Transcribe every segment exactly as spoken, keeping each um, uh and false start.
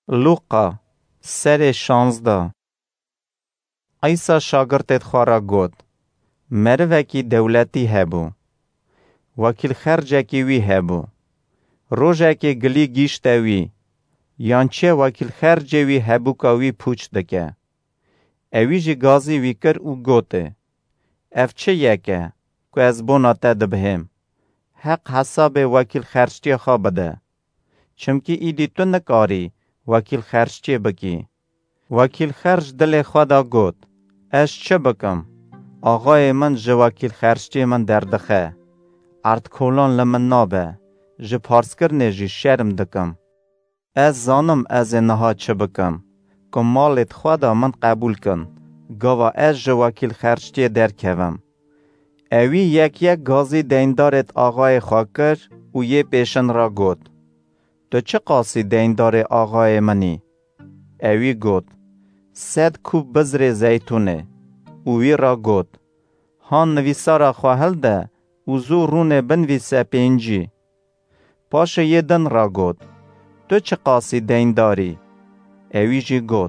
لوقا سر شانزده. ایسا شاگرد خوارا گود مروکی دولتی هبو وکیل خرجکی وی هبو روژکی گلی گیشته وی یانچه وکیل خرجی وی هبو که وی پوچ دکه اوی جی گازی وی کر او گوته اف چه یکه که از بوناته دبهم حق حساب وکیل خرجی خواب ده چمکی ایدی تو نکاری وکیل خرج چه بکی وکیل خرج دل خدا گوت اش چه بکم آقای من جو وکیل خرج چه من دردخه ارد کولان لمن نابه جو پارسکر نجی شرم دکم از زانم از نها چه بکم که مالت خدا من قبول کن گوا از جو وکیل خرج چه در کوم اوی یک یک گازی دیندارت آقای خاکر و یه پیشن را گوت تو چه قاسی دیندار آقای منی؟ اوی گوت صد کوب بذر زیتونه اوی را گوت هان نویسا را خواهل ده و زو رونه بنویسه پینجی پاش یه دن را گوت تو چه قاسی دینداری؟ اوی جی گوت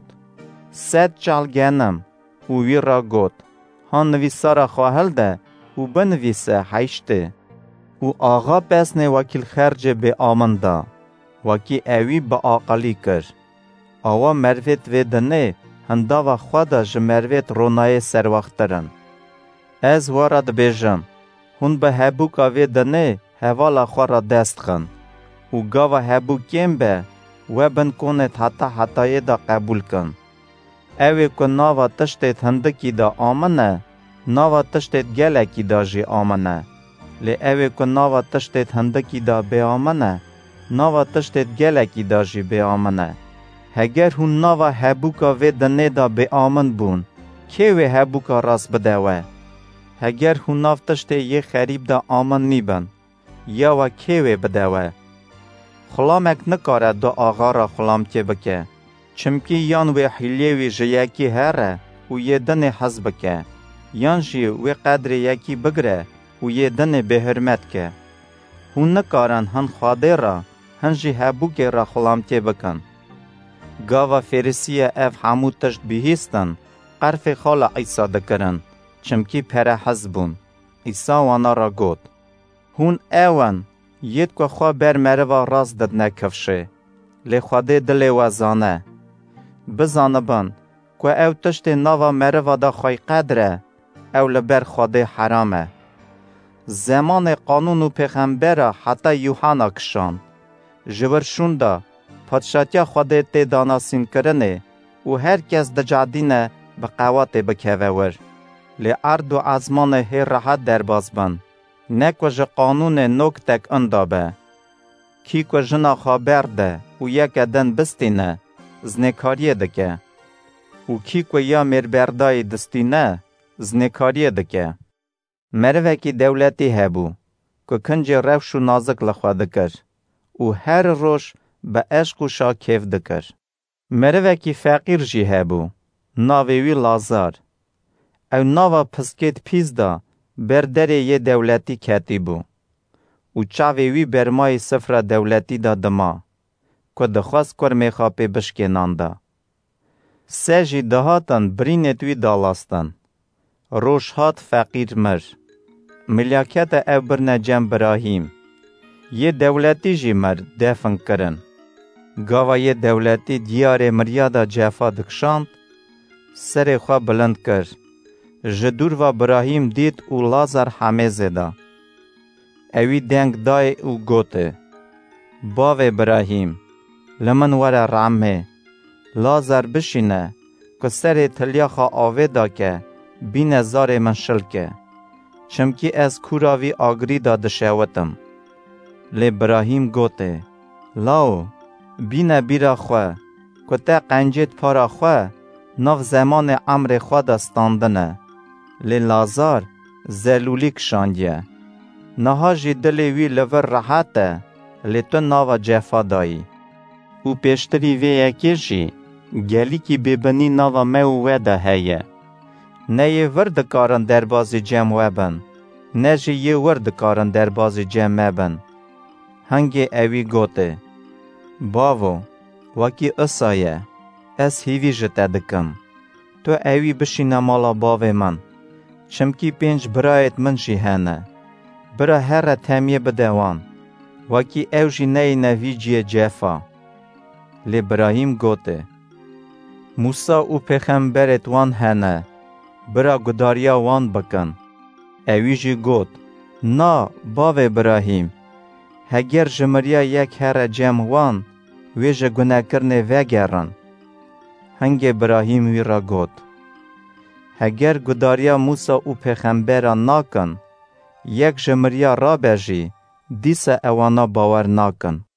صد چالگنم اوی را گوت هان نویسا را خواهل ده و بنویسه حیشته و آقا پسنه وکیل خرج به آمنده وکی اوی با آقلی کر آوا مرویت ویدنه هندا و خوادا ج مرویت رونای سروخترن از وارد بیجم هون به هبو که ویدنه هوالا خورا دست خن و گاوا هبو کم به و بن کنت حتا حتای دا قبول کن اوی که ناوا تشتیت هندکی دا آمنه ناوا تشتیت گلکی دا جی آمنه لی اوی که ناوا تشتیت هندکی دا بی آمنه ناوا تشتیت گلکی دا جی بی آمنه هگر هون ناوا هبوکا وی دنه دا بی آمن بون که وی هبوکا راست بدوه هگر هون ناو تشتی یه خریب دا آمن نیبن یا و که وی بدوه خلامک نکاره دا آغا را خلام که بکه چمکی یان وی حلیه وی جیکی هره و یه دنه حز بکه یان جی وی قدر یکی بگره و یه دنه به حرمت که هون نکارن هن خواده را هنجی هبوکی را خلام که بکن گاوا فیرسیه اف همو تشت بیهیستن قرف خالا ایسا دکرن چمکی پره حزبون ایسا وانا را گود هون ایوان ید که خواه بر مروا راست دد نکفشه لی خواده دل وزانه بزانه بان که او تشت ناوا مروا دا خواه قدره او لبر خواده حرامه زمان قانون و پیغمبره حتی یوحنا کشان جورشون دا پادشاتیا خواده تی داناسین کرنه و هر کس دجادینه به قوات بکوه ور لی ارد و ازمان هی راحت در باز بن نکو جه قانون نوک تک اندابه کی که جنا خابر ده و یک دن بستینه زنکاریه دکه و کی که یا مربردای دستینه زنکاریه دکه مروکی دولتی هبو که کنج روش و نازک لخواده کر و هر روش به عشق و شاکیف دکر مروکی فقیر جی هبو ناویوی لازار او ناوا پسکت پیز دا بردر یه دولتی کتی بو و چاویوی برمای سفر دولتی دا دما که دخواست کرمی خوابی بشکنان دا سه جی دهاتن برینتوی دالاستن روش هات فقیر مر ملیاکت او برنه جم براهیم یه دولتی جی مر دفن کرن گاوا یه دولتی دیار مریادا جفا دکشاند سر خواه بلند کر جدور و براهیم دید او لازر همه زده اوی دنگ دای او گوته باو براهیم لمن وره رعمه لازر بشینه که سر تلیاخا آوه دا که بین زار من شلکه چمکی از کوراوی آگری دا دشوتم لی براهیم گوته لاو بین بیرا خواه که تا قنجت پارا خواه نو زمان عمر خواه دستاندنه لی لازار زلولی کشاندیه نها جی دلی وی لور راحته لی تو ناوا جفا دایی او پیشتری وی یکی جی گلی کی ببنی ناوا مو وده هیه نه یه ورد کارن در بازی جم وبن نه جی یه ورد کارن در بازی جم مبن هنگی اوی گوته باو وکی اسایه اس هیوی جته دکم تو اوی بشینه مالا باوی من چمکی پنج برایت من جی هنه برا هر تمیه بدوان وکی او جی نی نوی جی جفا لی براهیم گوته موسا او پیغمبرت وان هنه برا گداریا وان بکن اوی جی گوت نا باو ابراهیم هگر جمریا یک هر جم وان ویجه گناه کرنه وگرن هنگ ابراهیم وی را گوت هگر گداریا موسا او پیغمبرا ناکن یک جمریا را بجی دیسا اوانا باور ناکن